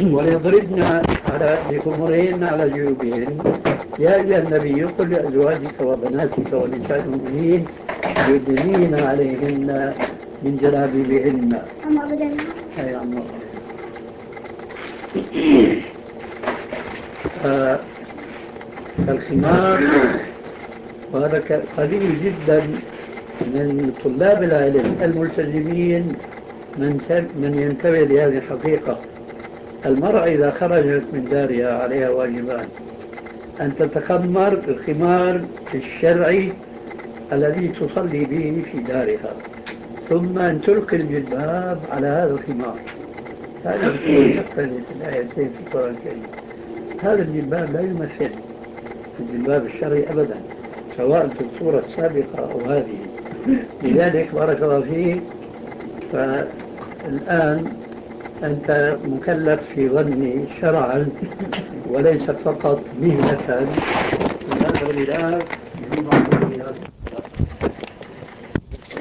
وليضربن بخمرهن على جيوبهن. يا أيها النبي قل لأزواجك وبناتك ونساء المؤمنين يدنين عليهن من جلابيبهن. أي الله. الخمار، وهذا قليل جدا من طلاب العلم الملتزمين من ينتبه لهذه الحقيقة. المرأة إذا خرجت من دارها عليها واجبان: أن تتخمر الخمار الشرعي الذي تصلي به في دارها، ثم أن تلقي الجلباب على هذا الخمار. هذا في الآيتين في القرآن الكريم. هذا الجلباب لا يمثل الجلباب الشرعي أبدا، سواء في الصورة السابقة أو هذه. لذلك بارك الله فيك، فالآن أنت مكلف في ظني شرعا وليس فقط مهنة. وهذا الغلاف